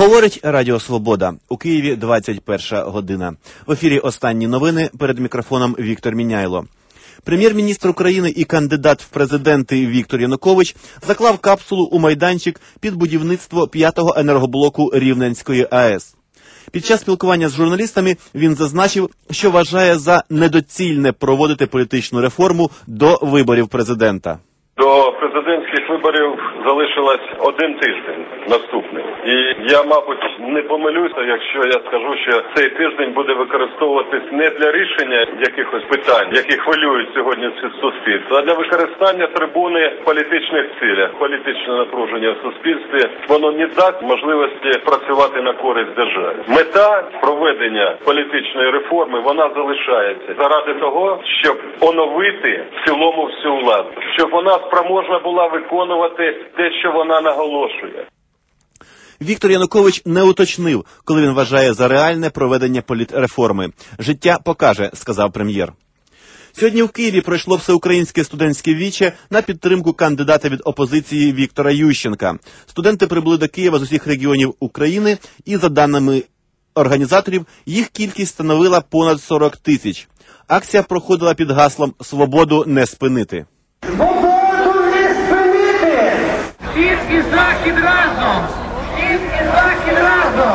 Говорить Радіо Свобода. У Києві 21 година. В ефірі останні новини, перед мікрофоном Віктор Міняйло. Прем'єр-міністр України і кандидат в президенти Віктор Янукович заклав капсулу у майданчик під будівництво 5-го енергоблоку Рівненської АЕС. Під час спілкування з журналістами він зазначив, що вважає за недоцільне проводити політичну реформу до виборів президента. До президентських виборів залишилось один тиждень наступний. І я, мабуть, не помилюся, якщо я скажу, що цей тиждень буде використовуватись не для рішення якихось питань, які хвилюють сьогодні суспільство, а для використання трибуни в політичних цілях. Політичне напруження в суспільстві, воно не дасть можливості працювати на користь держави. Мета проведення політичної реформи, вона залишається заради того, щоб оновити в цілому всю владу, щоб вона спроможна була виконувати те, що вона наголошує. Віктор Янукович не уточнив, коли він вважає за реальне проведення політреформи. Життя покаже, сказав прем'єр. Сьогодні в Києві пройшло всеукраїнське студентське віче на підтримку кандидата від опозиції Віктора Ющенка. Студенти прибули до Києва з усіх регіонів України і, за даними організаторів, їх кількість становила понад 40 тисяч. Акція проходила під гаслом «Свободу не спинити». Свободу не спинити! Схід і захід разом! Схід і захід разом!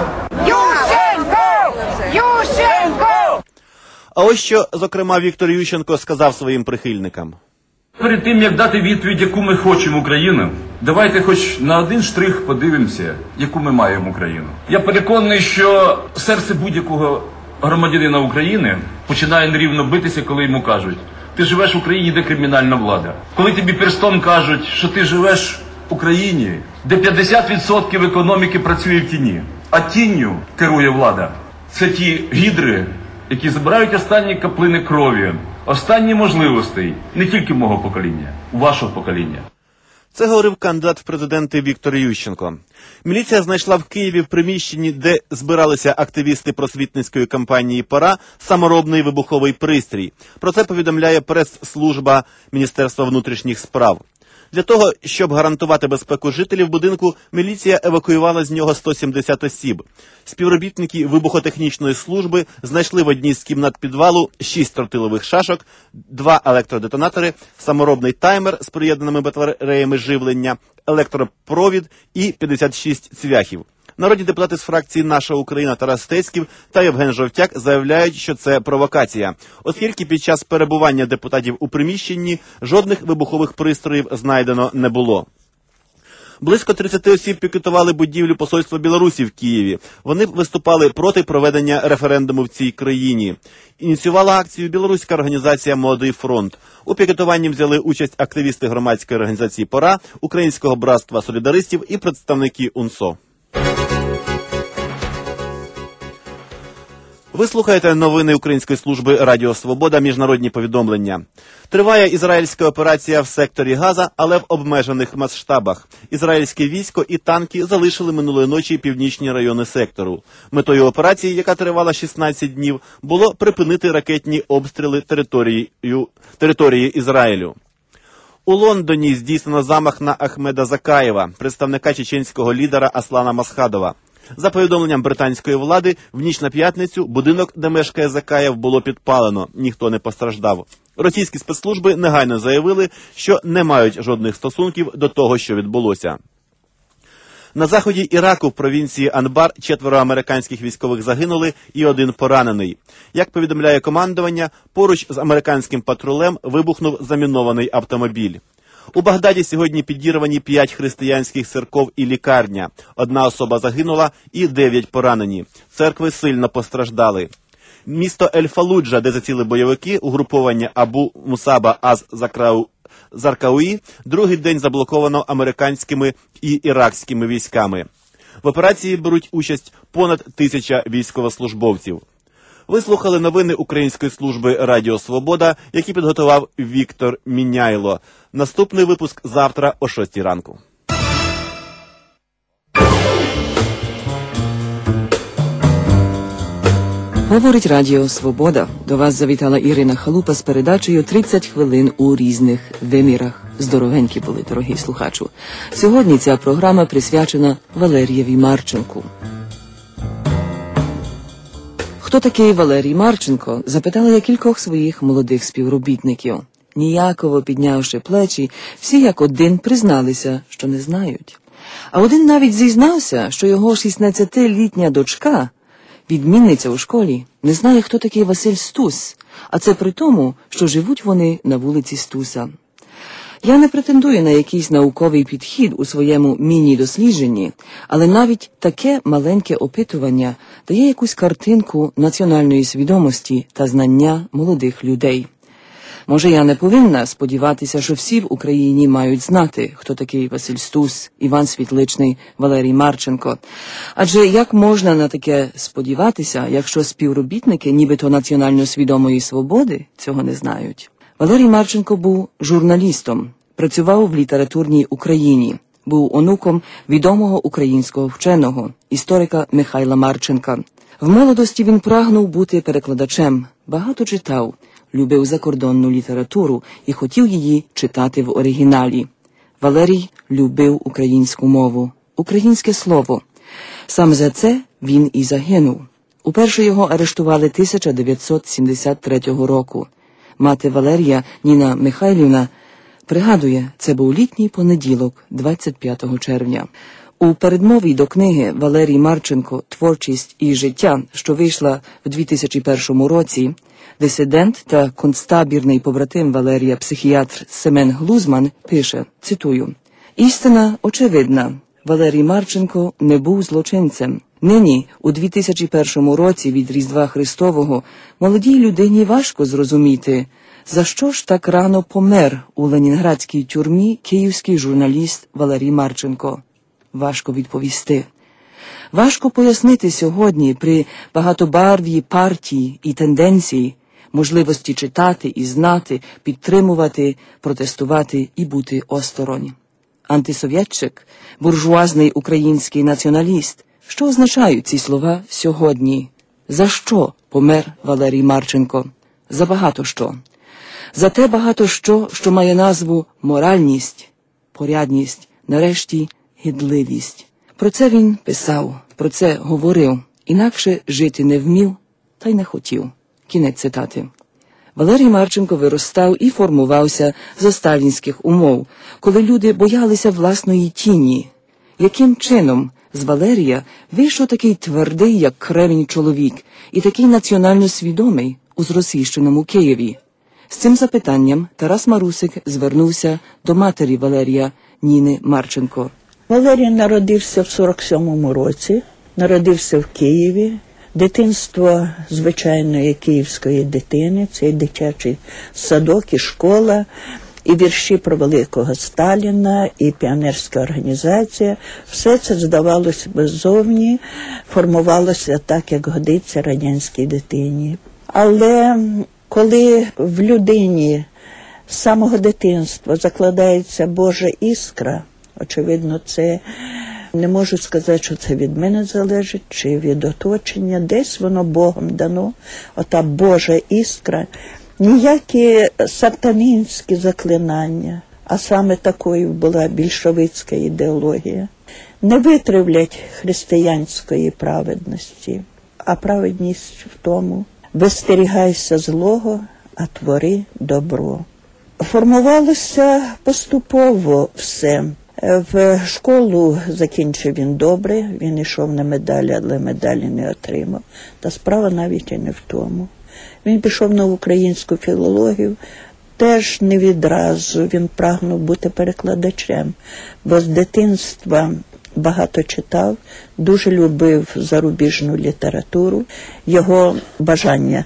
Ющенко! Ющенко! А ось що, зокрема, Віктор Ющенко сказав своїм прихильникам. Перед тим, як дати відповідь, яку ми хочемо Україну, давайте хоч на один штрих подивимося, яку ми маємо Україну. Я переконаний, що серце будь-якого громадянина України починає нерівно битися, коли йому кажуть: ти живеш в Україні, де кримінальна влада. Коли тобі перстом кажуть, що ти живеш в Україні, де 50% економіки працює в тіні, а тінню керує влада. Це ті гідри, які забирають останні каплини крові, останні можливостей не тільки мого покоління, вашого покоління. Це говорив кандидат в президенти Віктор Ющенко. Міліція знайшла в Києві в приміщенні, де збиралися активісти просвітницької кампанії «Пора», саморобний вибуховий пристрій. Про це повідомляє прес-служба Міністерства внутрішніх справ. Для того, щоб гарантувати безпеку жителів будинку, міліція евакуювала з нього 170 осіб. Співробітники вибухотехнічної служби знайшли в одній з кімнат підвалу 6 тротилових шашок, 2 електродетонатори, саморобний таймер з приєднаними батареями живлення, електропровід і 56 цвяхів. Народні депутати з фракції «Наша Україна» Тарас Стецьків та Євген Жовтяк заявляють, що це провокація, оскільки під час перебування депутатів у приміщенні жодних вибухових пристроїв знайдено не було. Близько 30 осіб пікетували будівлю посольства Білорусі в Києві. Вони виступали проти проведення референдуму в цій країні. Ініціювала акцію білоруська організація «Молодий фронт». У пікетуванні взяли участь активісти громадської організації «Пора», Українського братства солідаристів і представники УНСО. Ви слухаєте новини Української служби Радіо Свобода, міжнародні повідомлення. Триває ізраїльська операція в секторі Газа, але в обмежених масштабах. Ізраїльське військо і танки залишили минулої ночі північні райони сектору. Метою операції, яка тривала 16 днів, було припинити ракетні обстріли території Ізраїлю. У Лондоні здійснено замах на Ахмеда Закаєва, представника чеченського лідера Аслана Масхадова. За повідомленням британської влади, в ніч на п'ятницю будинок, де мешкає Закаєв, було підпалено. Ніхто не постраждав. Російські спецслужби негайно заявили, що не мають жодних стосунків до того, що відбулося. На заході Іраку в провінції Анбар 4 американських військових загинули і 1 поранений. Як повідомляє командування, поруч з американським патрулем вибухнув замінований автомобіль. У Багдаді сьогодні підірвані 5 християнських церков і лікарня. 1 особа загинула і 9 поранені. Церкви сильно постраждали. Місто Ель-Фалуджа, де засіли бойовики, угруповання Абу Мусаба Аз-Заркауї, другий день заблоковано американськими і іракськими військами. В операції беруть участь понад 1000 військовослужбовців. Ви слухали новини Української служби Радіо Свобода, які підготував Віктор Міняйло. Наступний випуск завтра о 6 ранку. Говорить Радіо Свобода. До вас завітала Ірина Халупа з передачею «30 хвилин у різних вимірах». Здоровенькі були, дорогі слухачу. Сьогодні ця програма присвячена Валерієві Марченку. Хто такий Валерій Марченко, запитала я кількох своїх молодих співробітників. Ніяково піднявши плечі, всі як один призналися, що не знають. А один навіть зізнався, що його 16-літня дочка, відмінниця у школі, не знає, хто такий Василь Стус, а це при тому, що живуть вони на вулиці Стуса. Я не претендую на якийсь науковий підхід у своєму міні-дослідженні, але навіть таке маленьке опитування дає якусь картинку національної свідомості та знання молодих людей. Може, я не повинна сподіватися, що всі в Україні мають знати, хто такий Василь Стус, Іван Світличний, Валерій Марченко. Адже як можна на таке сподіватися, якщо співробітники нібито національно свідомої свободи цього не знають? Валерій Марченко був журналістом, працював в літературній Україні, був онуком відомого українського вченого, історика Михайла Марченка. В молодості він прагнув бути перекладачем, багато читав, любив закордонну літературу і хотів її читати в оригіналі. Валерій любив українську мову, українське слово. Саме за це він і загинув. Уперше його арештували 1973 року. Мати Валерія, Ніна Михайлівна, пригадує, це був літній понеділок, 25 червня. У передмові до книги «Валерій Марченко. Творчість і життя», що вийшла в 2001 році, дисидент та концтабірний побратим Валерія, психіатр Семен Глузман, пише, цитую, «Істина очевидна. Валерій Марченко не був злочинцем. Нині, у 2001 році від Різдва Христового, молодій людині важко зрозуміти, за що ж так рано помер у ленінградській тюрмі київський журналіст Валерій Марченко. Важко відповісти. Важко пояснити сьогодні при багатобарв'ї партії і тенденції, можливості читати і знати, підтримувати, протестувати і бути осторонь. Антисовєтчик, буржуазний український націоналіст. Що означають ці слова сьогодні? За що помер Валерій Марченко? За багато що. За те багато що має назву моральність, порядність, нарешті гідливість. Про це він писав, про це говорив, інакше жити не вмів та й не хотів. Кінець цитати. Валерій Марченко виростав і формувався за сталінських умов, коли люди боялися власної тіні. Яким чином з Валерія вийшов такий твердий, як кремінь чоловік, і такий національно свідомий у зросійщеному Києві? З цим запитанням Тарас Марусик звернувся до матері Валерія, Ніни Марченко. Валерій народився в 47-му році, народився в Києві. Дитинство звичайної київської дитини, це і дитячий садок, і школа, і вірші про великого Сталіна, і піонерська організація. Все це, здавалося б, ззовні формувалося так, як годиться радянській дитині. Але коли в людині з самого дитинства закладається Божа іскра, очевидно, це не можу сказати, що це від мене залежить, чи від оточення. Десь воно Богом дано, ота Божа іскра. Ніякі сатанинські заклинання, а саме такою була більшовицька ідеологія, не витривлять християнської праведності. А праведність в тому: вистерігайся злого, а твори добро. Формувалося поступово все. В школу закінчив він добре, він йшов на медалі, але медалі не отримав. Та справа навіть і не в тому. Він пішов на українську філологію, теж не відразу, він прагнув бути перекладачем, бо з дитинства багато читав, дуже любив зарубіжну літературу. Його бажання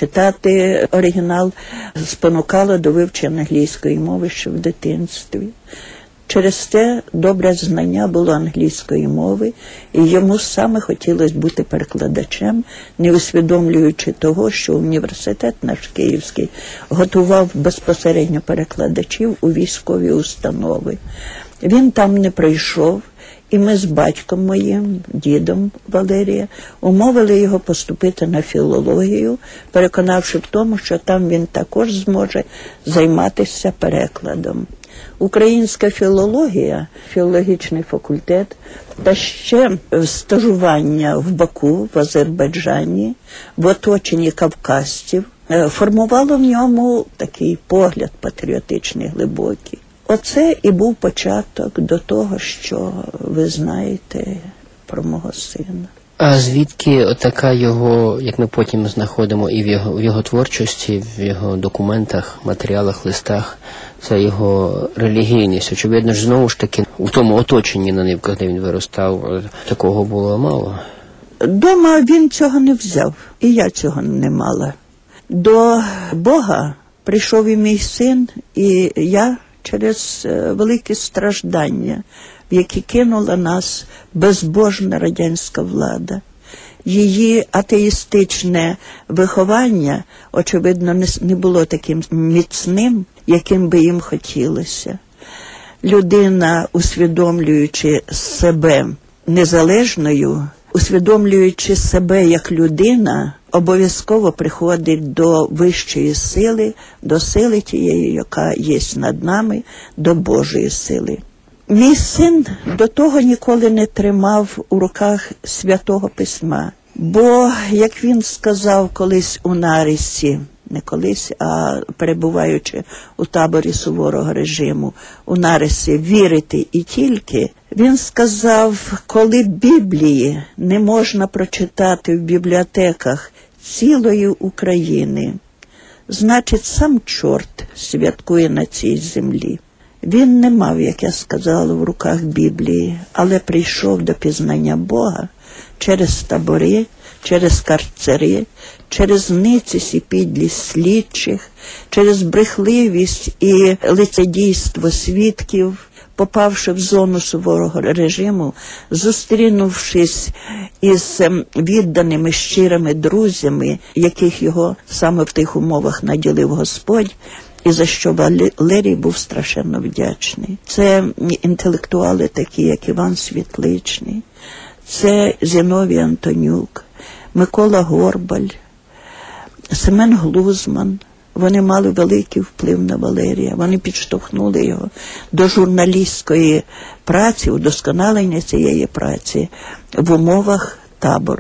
читати оригінал спонукало до вивчення англійської мови ще в дитинстві. Через це добре знання було англійської мови, і йому саме хотілося бути перекладачем, не усвідомлюючи того, що університет наш київський готував безпосередньо перекладачів у військові установи. Він там не пройшов, і ми з батьком моїм, дідом Валерія, умовили його поступити на філологію, переконавши в тому, що там він також зможе займатися перекладом. українська філологія, філологічний факультет, та ще стажування в Баку, в Азербайджані, в оточенні кавказців, формувало в ньому такий погляд патріотичний, глибокий. Оце і був початок до того, що ви знаєте про мого сина. А звідки така його, як ми потім знаходимо і в його творчості, в його документах, матеріалах, листах, це його релігійність? Очевидно ж, знову ж таки, в тому оточенні на Нивках, де він виростав, такого було мало. Дома він цього не взяв, і я цього не мала. До Бога прийшов і мій син, і я через великі страждання, в які кинула нас безбожна радянська влада. Її атеїстичне виховання, очевидно, не було таким міцним, яким би їм хотілося. Людина, усвідомлюючи себе незалежною, усвідомлюючи себе як людина, обов'язково приходить до вищої сили, до сили тієї, яка є над нами, до Божої сили. Мій син до того ніколи не тримав у руках Святого Письма, бо, як він сказав колись у нарисі, не колись, а перебуваючи у таборі суворого режиму, у нарисі «Вірити і тільки», він сказав, коли Біблії не можна прочитати в бібліотеках цілої України, значить сам чорт святкує на цій землі. Він не мав, як я сказала, в руках Біблії, але прийшов до пізнання Бога через табори, через карцери, через ницість і підлість слідчих, через брехливість і лицедійство свідків, попавши в зону суворого режиму, зустрінувшись із відданими щирими друзями, яких його саме в тих умовах наділив Господь, і за що Валерій був страшенно вдячний. Це інтелектуали такі, як Іван Світличний, це Зіновій Антонюк, Микола Горбаль, Семен Глузман. Вони мали великий вплив на Валерія. Вони підштовхнули його до журналістської праці, удосконалення цієї праці в умовах табору.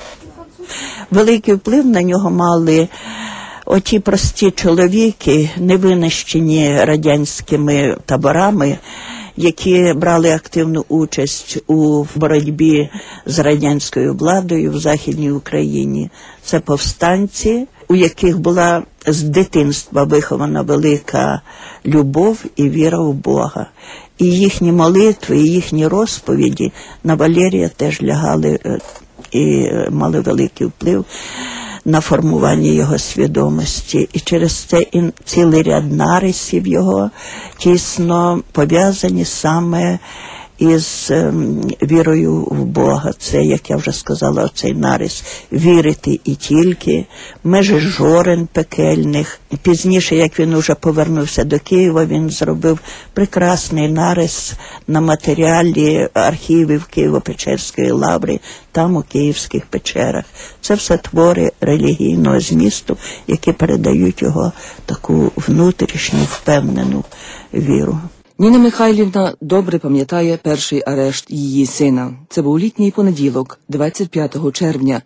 Великий вплив на нього мали оті прості чоловіки, не винищені радянськими таборами, які брали активну участь у боротьбі з радянською владою в Західній Україні. Це повстанці, у яких була з дитинства вихована велика любов і віра в Бога. І їхні молитви, і їхні розповіді на Валерія теж лягали і мали великий вплив на формування його свідомості. І через це цілий ряд нарисів його тісно пов'язані саме із вірою в Бога. Це, як я вже сказала, оцей нарис «Вірити і тільки», межі жорен пекельних. Пізніше, як він уже повернувся до Києва, він зробив прекрасний нарис на матеріалі архівів Києво-Печерської лаври, там у Київських печерах. Це все твори релігійного змісту, які передають його таку внутрішню, впевнену віру. Ніна Михайлівна добре пам'ятає перший арешт її сина. Це був літній понеділок, 25 червня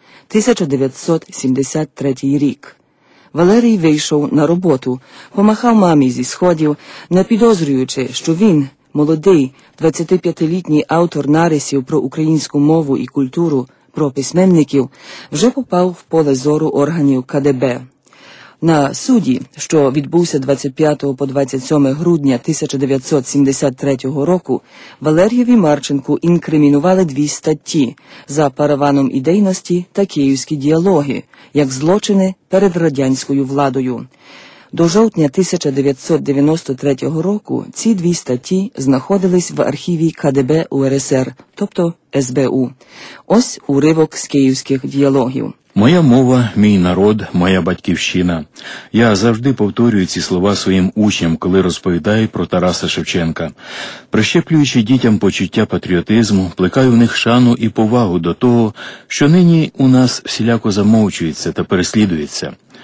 1973 рік. Валерій вийшов на роботу, помахав мамі зі сходів, не підозрюючи, що він, молодий, 25-літній автор нарисів про українську мову і культуру, про письменників, вже попав в поле зору органів КДБ. На суді, що відбувся 25 по 27 грудня 1973 року, Валерієві Марченку інкримінували 2 статті за параваном ідейності та київські діалоги, як злочини перед радянською владою. До жовтня 1993 року ці 2 статті знаходились в архіві КДБ УРСР, тобто СБУ. Ось уривок з київських діалогів. Моя мова, мій народ, моя батьківщина. Я завжди повторюю ці слова своїм учням, коли розповідаю про Тараса Шевченка. Прищеплюючи дітям почуття патріотизму, плекаю в них шану і повагу до того, що нині у нас всіляко замовчується та переслідується.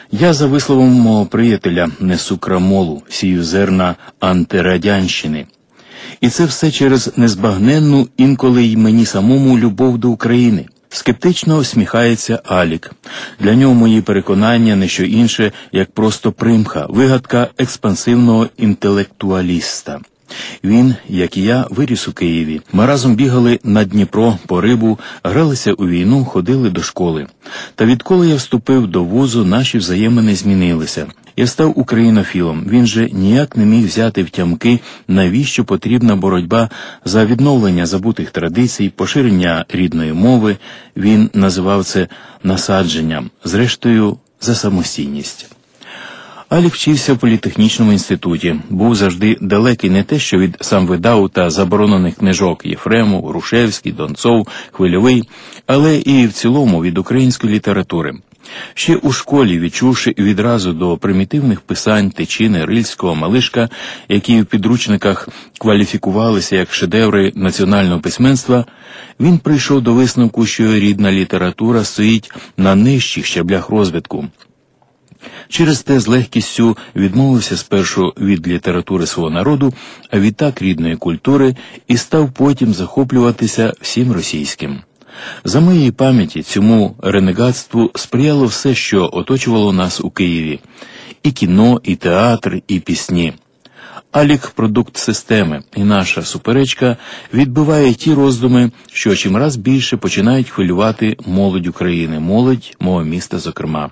Я, за висловом мого приятеля, несу крамолу, сію зерна антирадянщини. І це все через незбагненну, інколи й мені самому, любов до України. Скептично усміхається Алік. Для нього мої переконання не що інше, як просто примха, вигадка експансивного інтелектуаліста. Він, як і я, виріс у Києві. Ми разом бігали на Дніпро по рибу, гралися у війну, ходили до школи. Та відколи я вступив до вузу, наші взаємини змінилися. Я став українофілом. Він же ніяк не міг взяти втямки, навіщо потрібна боротьба за відновлення забутих традицій, поширення рідної мови. Він називав це насадженням, зрештою, за самостійність. Алік вчився в політехнічному інституті, був завжди далекий не те, що від самвидаву та заборонених книжок Єфремов, Грушевський, Донцов, Хвильовий, але і в цілому від української літератури. Ще у школі, відчувши відразу до примітивних писань Тичини, Рильського, Малишка, які в підручниках кваліфікувалися як шедеври національного письменства, він прийшов до висновку, що рідна література стоїть на нижчих щаблях розвитку. Через те з легкістю відмовився спершу від літератури свого народу, а відтак рідної культури, і став потім захоплюватися всім російським. За моєї пам'яті цьому ренегатству сприяло все, що оточувало нас у Києві. І кіно, і театр, і пісні. Алік – продукт системи, і наша суперечка відбиває ті роздуми, що чимраз більше починають хвилювати молодь України, молодь мого міста зокрема.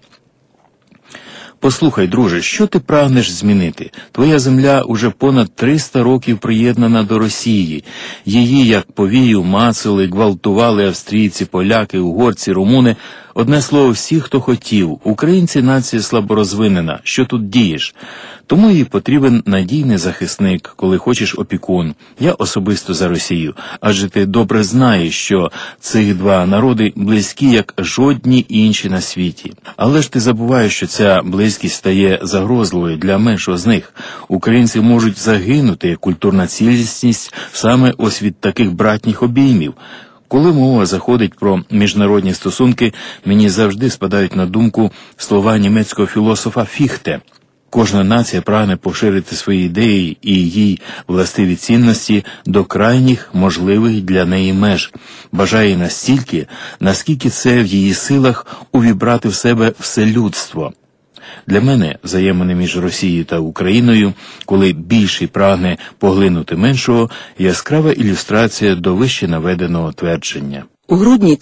Послухай, друже, що ти прагнеш змінити? Твоя земля уже понад 300 років приєднана до Росії. Її, як повію, мацали, гвалтували австрійці, поляки, угорці, румуни. Одне слово, всі, хто хотів. Українці – нація слаборозвинена. Що тут дієш? Тому їй потрібен надійний захисник, коли хочеш опікун. Я особисто за Росію, адже ти добре знаєш, що цих два народи близькі, як жодні інші на світі. Але ж ти забуваєш, що ця близькість стає загрозливою для меншого з них. Українці можуть загинути, як культурна цілісність, саме ось від таких братніх обіймів. Коли мова заходить про міжнародні стосунки, мені завжди спадають на думку слова німецького філософа Фіхте. Кожна нація прагне поширити свої ідеї і їй властиві цінності до крайніх можливих для неї меж. Бажає настільки, наскільки це в її силах увібрати в себе все людство. Для мене взаємини між Росією та Україною, коли більший прагне поглинути меншого, яскрава ілюстрація до вище наведеного твердження. У грудні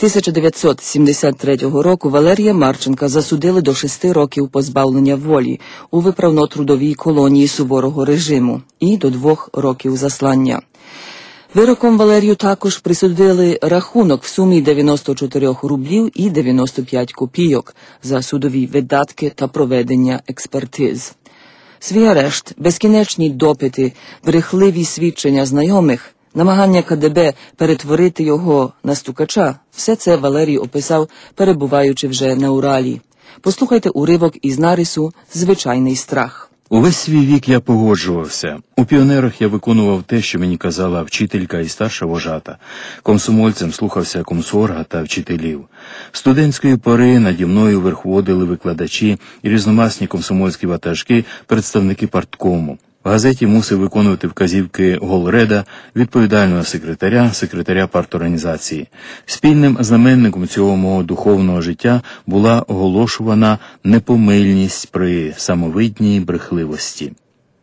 1973 року Валерія Марченка засудили до 6 років позбавлення волі у виправно-трудовій колонії суворого режиму і до 2 років заслання. Вироком Валерію також присудили рахунок в сумі 94 рублів і 95 копійок за судові видатки та проведення експертиз. Свій арешт, безкінечні допити, брехливі свідчення знайомих, намагання КДБ перетворити його на стукача – все це Валерій описав, перебуваючи вже на Уралі. Послухайте уривок із нарису «Звичайний страх». Увесь свій вік я погоджувався. У піонерах я виконував те, що мені казала вчителька і старша вожата. Комсомольцем слухався комсорга та вчителів. Студентської пори наді мною верховодили викладачі і різномасні комсомольські ватажки, представники парткому. В газеті мусив виконувати вказівки голреда, відповідального секретаря, секретаря парторганізації. Спільним знаменником цього мого духовного життя була оголошувана непомильність при самовидній брехливості.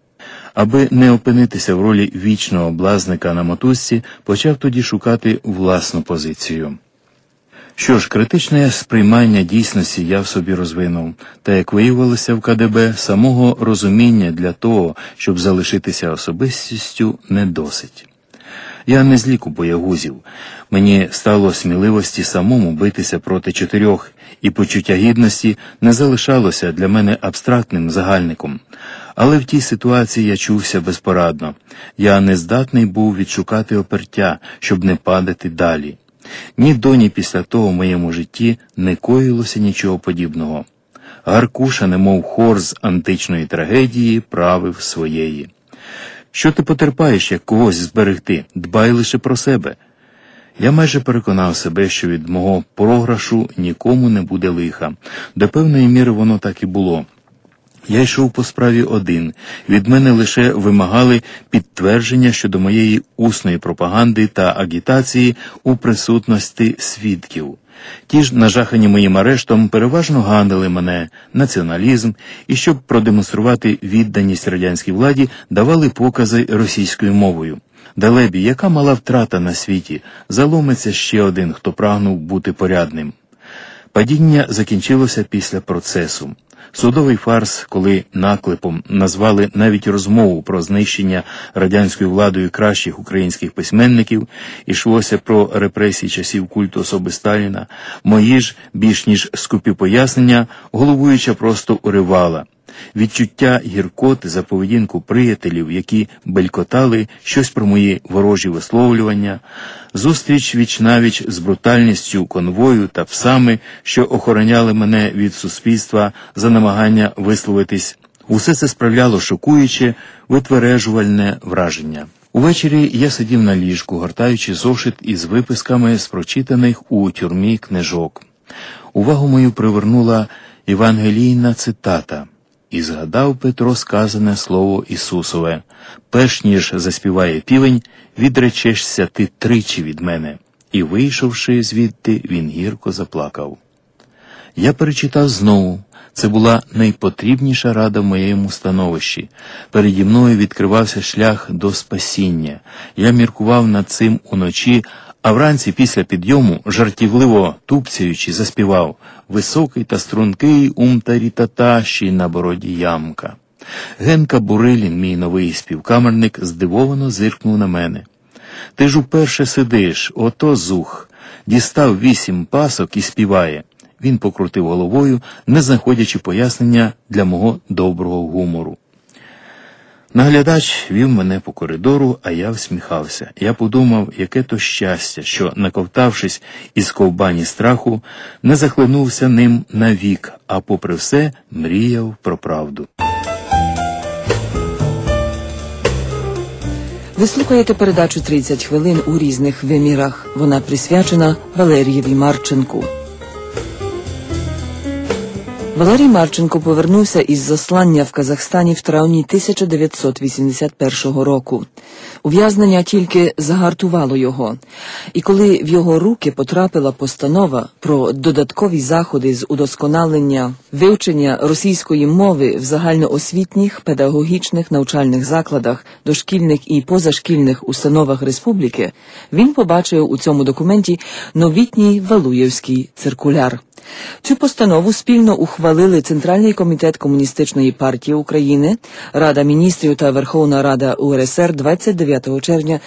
Аби не опинитися в ролі вічного блазника на мотузці, почав тоді шукати власну позицію. Що ж, критичне сприймання дійсності я в собі розвинув, та, як виявилося в КДБ, самого розуміння для того, щоб залишитися особистістю, не досить. Я не з ліку боягузів. Мені стало сміливості самому битися проти 4, і почуття гідності не залишалося для мене абстрактним загальником. Але в тій ситуації я чувся безпорадно. Я не здатний був відшукати опертя, щоб не падати далі. Ні до, ні після того в моєму житті не коїлося нічого подібного. Гаркуша, немов хор з античної трагедії, правив своєї. Що ти потерпаєш, як когось зберегти? Дбай лише про себе. Я майже переконав себе, що від мого програшу нікому не буде лиха. До певної міри воно так і було. Я йшов по справі один. Від мене лише вимагали підтвердження щодо моєї усної пропаганди та агітації у присутності свідків. Ті ж, нажахані моїм арештом, переважно ганили мене, націоналізм, і щоб продемонструвати відданість радянській владі, давали покази російською мовою. Далебі, яка мала втрата на світі, заломиться ще один, хто прагнув бути порядним. Падіння закінчилося після процесу. Судовий фарс, коли наклепом назвали навіть розмову про знищення радянською владою кращих українських письменників, йшлося про репресії часів культу особи Сталіна, мої ж, більш ніж скупі пояснення, головуюча просто уривала. Відчуття гіркоти за поведінку приятелів, які белькотали щось про мої ворожі висловлювання, зустріч віч-навіч з брутальністю конвою та псами, що охороняли мене від суспільства за намагання висловитись. Усе це справляло шокуюче, витвережувальне враження. Увечері я сидів на ліжку, гортаючи зошит із виписками з прочитаних у тюрмі книжок. Увагу мою привернула євангелійна цитата. «І згадав Петро сказане слово Ісусове, перш ніж заспіває півень, відречешся ти тричі від мене». І, вийшовши звідти, він гірко заплакав. Я перечитав знову. Це була найпотрібніша рада в моєму становищі. Переді мною відкривався шлях до спасіння. Я міркував над цим уночі, а вранці після підйому, жартівливо тупцяючи, заспівав «Високий та стрункий умтарі-таташі на бороді ямка». Генка Бурилін, мій новий співкамерник, здивовано зиркнув на мене. «Ти ж уперше сидиш, ото зух». Дістав 8 пасок і співає. Він покрутив головою, не знаходячи пояснення для мого доброго гумору. Наглядач вів мене по коридору, а я всміхався. Я подумав, яке то щастя, що, наковтавшись із ковбані страху, не захлинувся ним навік, а попри все мріяв про правду. Ви слухаєте передачу «30 хвилин у різних вимірах». Вона присвячена Валерієві Марченку. Валерій Марченко повернувся із заслання в Казахстані в травні 1981 року. Ув'язнення тільки загартувало його. І коли в його руки потрапила постанова про додаткові заходи з удосконалення вивчення російської мови в загальноосвітніх, педагогічних навчальних закладах, дошкільних і позашкільних установах республіки, він побачив у цьому документі новітній Валуєвський циркуляр. Цю постанову спільно ухвалили Центральний комітет Комуністичної партії України, Рада міністрів та Верховна Рада УРСР 29 червня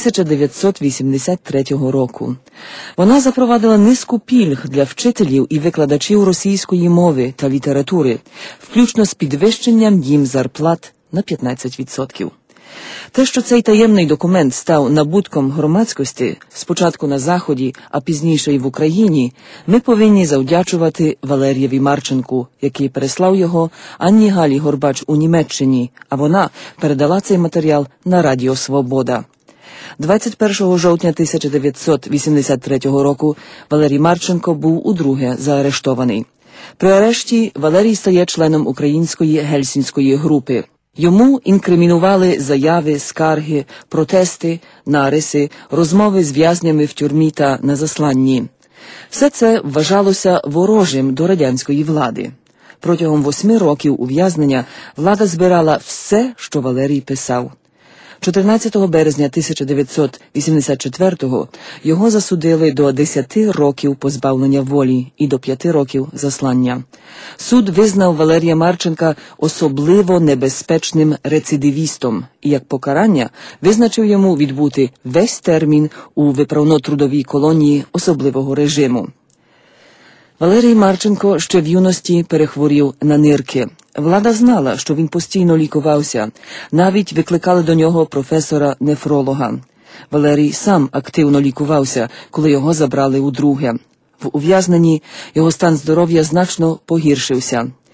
1983 року. Вона запровадила низку пільг для вчителів і викладачів російської мови та літератури, включно з підвищенням їм зарплат на 15%. Те, що цей таємний документ став набутком громадськості, спочатку на Заході, а пізніше й в Україні, ми повинні завдячувати Валерієві Марченку, який переслав його Анні Галі Горбач у Німеччині, а вона передала цей матеріал на Радіо Свобода. 21 жовтня 1983 року Валерій Марченко був удруге заарештований. При арешті Валерій стає членом української гельсінської групи. Йому інкримінували заяви, скарги, протести, нариси, розмови з в'язнями в тюрмі та на засланні. Все це вважалося ворожим до радянської влади. Протягом 8 років ув'язнення влада збирала все, що Валерій писав. 14 березня 1984-го його засудили до 10 років позбавлення волі і до 5 років заслання. Суд визнав Валерія Марченка особливо небезпечним рецидивістом і як покарання визначив йому відбути весь термін у виправно-трудовій колонії особливого режиму. Валерій Марченко ще в юності перехворів на нирки. Влада знала, що він постійно лікувався. Навіть викликали до нього професора-нефролога. Валерій сам активно лікувався, коли його забрали удруге. В ув'язненні його стан здоров'я значно погіршився.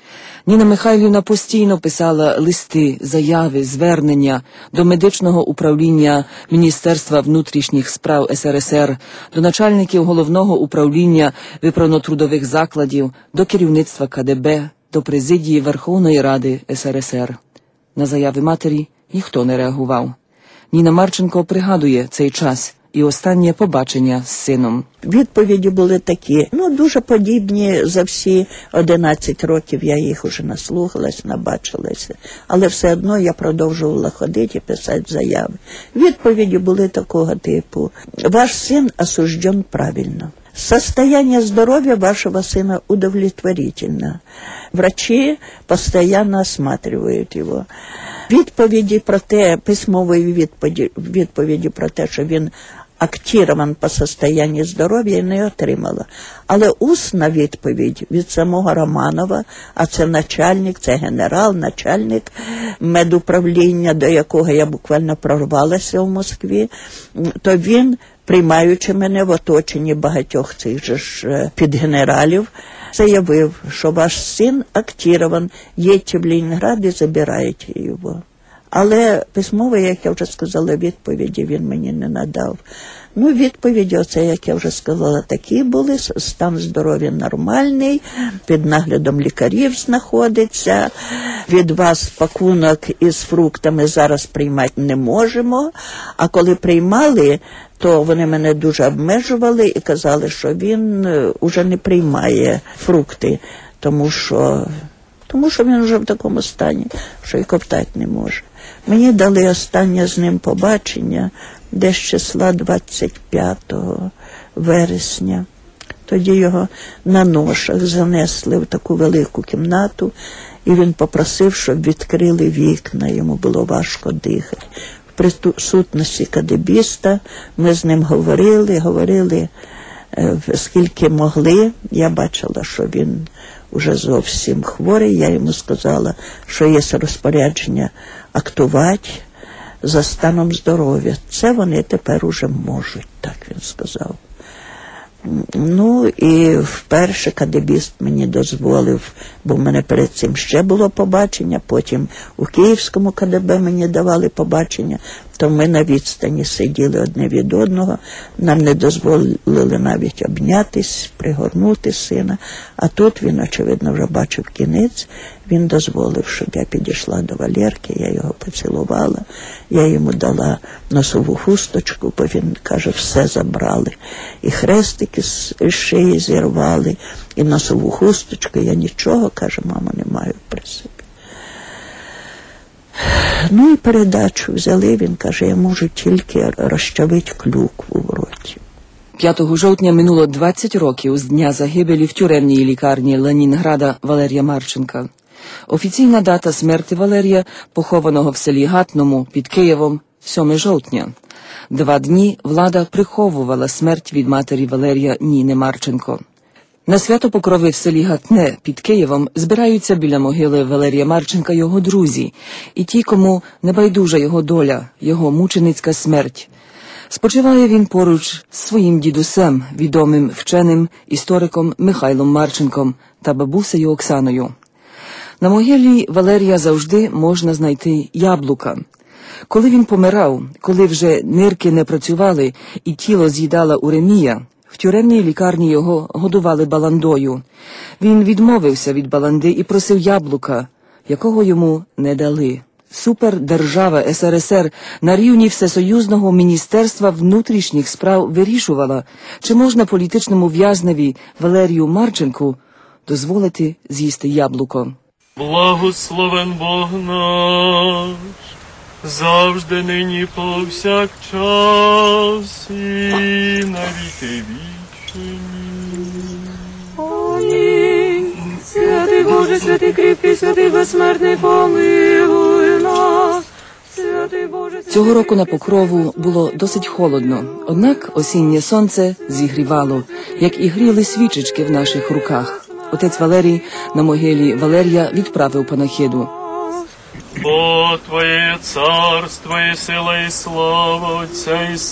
Ніна Михайлівна постійно писала листи, заяви, звернення до медичного управління Міністерства внутрішніх справ СРСР, до начальників головного управління виправно-трудових закладів, до керівництва КДБ, до президії Верховної Ради СРСР. На заяви матері ніхто не реагував. Ніна Марченко пригадує цей час і останнє побачення з сином. Відповіді були такі, дуже подібні за всі 11 років, я їх уже наслухалась, набачилася. Але все одно я продовжувала ходити і писати заяви. Відповіді були такого типу. Ваш син осужден правильно. Состояние здоровья вашего сына удовлетворительно. Врачи постоянно осматривают его. Відповіді про те, письмової відповіді про те, що він актирован по состоянию здоров'я, не отримала. Але усна відповідь від самого Романова, а це начальник, це генерал, начальник медуправління, до якого я буквально прорвалася в Москві, то він, приймаючи мене в оточенні багатьох цих же ж підгенералів, заявив, що ваш син актирован, їдьте в Ленінград і забирайте його. Але письмово, як я вже сказала, відповіді він мені не надав. Відповіді, оце, як я вже сказала, такі були. Стан здоров'я нормальний, під наглядом лікарів знаходиться. Від вас пакунок із фруктами зараз приймати не можемо. А коли приймали, то вони мене дуже обмежували і казали, що він уже не приймає фрукти, тому що він вже в такому стані, що і ковтати не може. Мені дали останнє з ним побачення десь числа 25 вересня. Тоді його на ношах занесли в таку велику кімнату, і він попросив, щоб відкрили вікна, йому було важко дихати. В присутності кадебіста ми з ним говорили, скільки могли. Я бачила, що він уже зовсім хворий. Я йому сказала, що є розпорядження актувати за станом здоров'я. Це вони тепер уже можуть, так він сказав. І вперше кадебіст мені дозволив, бо в мене перед цим ще було побачення, потім у Київському КДБ мені давали побачення, то ми на відстані сиділи одне від одного, нам не дозволили навіть обнятись, пригорнути сина, а тут він, очевидно, вже бачив кінець, він дозволив, щоб я підійшла до Валерки, я його поцілувала, я йому дала носову хусточку, бо він, каже, все забрали, і хрестики з шиї зірвали, і носову хусточку, я нічого, каже, мама, не маю при собі. І передачу взяли, він каже, я можу тільки розчавити клюкву в роті. 5 жовтня минуло 20 років з дня загибелі в тюремній лікарні Ленінграда Валерія Марченка. Офіційна дата смерті Валерія, похованого в селі Гатному під Києвом, 7 жовтня. 2 дні влада приховувала смерть від матері Валерія Ніни Марченко. На свято Покрови в селі Гатне під Києвом збираються біля могили Валерія Марченка його друзі і ті, кому небайдужа його доля, його мученицька смерть. Спочиває він поруч з своїм дідусем, відомим вченим істориком Михайлом Марченком та бабусею Оксаною. На могилі Валерія завжди можна знайти яблука. Коли він помирав, коли вже нирки не працювали і тіло з'їдала уремія, в тюремній лікарні його годували баландою. Він відмовився від баланди і просив яблука, якого йому не дали. Супердержава СРСР на рівні Всесоюзного Міністерства внутрішніх справ вирішувала, чи можна політичному в'язневі Валерію Марченку дозволити з'їсти яблуко. Благословен Бог наш, завжди нині повсякчас і на віки вічні. Амінь. Святий Боже, святий кріпкий, святий безсмертний, помилуй нас. Святий Боже, Цього року на Покрову було досить холодно, однак осіннє сонце зігрівало, як і гріли свічечки в наших руках. Отець Валерій на могилі Валерія відправив панахиду. Бо Твоє царство і сила і слава Отця і